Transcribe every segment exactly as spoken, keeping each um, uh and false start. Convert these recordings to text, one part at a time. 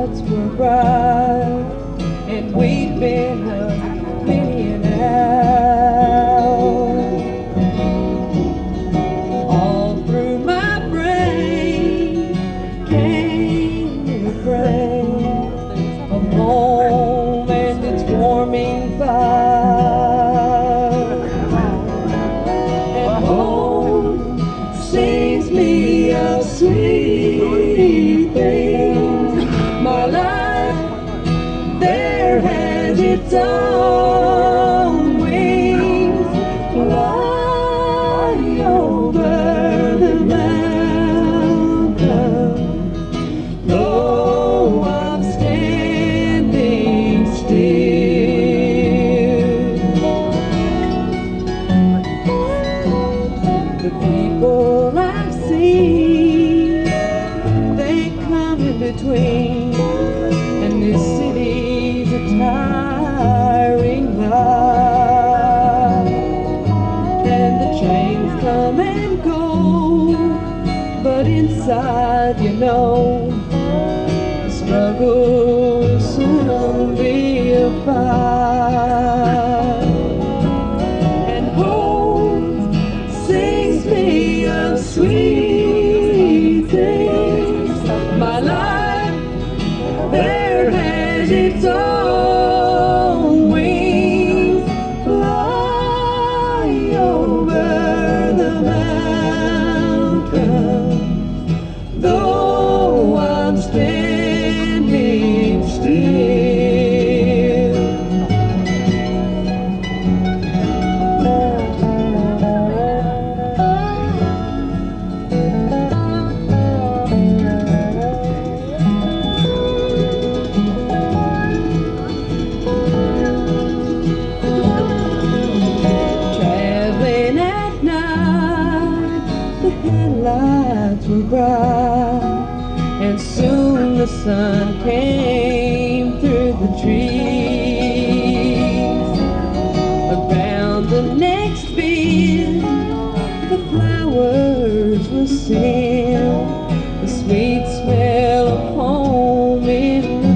lights were bright, and we'd been up many an hour. All through my brain came the refrain of home and its warming fire. And home sings me of sweet things. My life there has its own wings. Fly over the mountain, though I'm standing still. The people I've seen, they come in between, and this city's a tiring life. And the trains come and go, but inside, you know, the struggle will soon be a fight. And home sings me of sweet things. My life there has its own wings. Fly over the mountain, though I'm standing still. Traveling at night, the headlights were bright, and soon the sun came through the trees. Around the next bend, the flowers will sing the sweet smell of home in the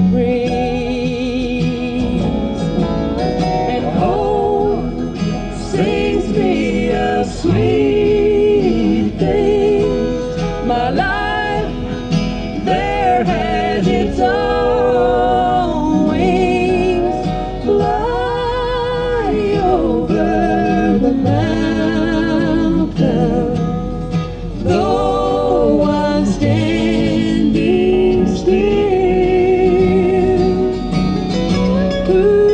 breeze. And home sings me of sweet things. My life there has its own wings. Fly over the mountain, though I'm standing still. Ooh.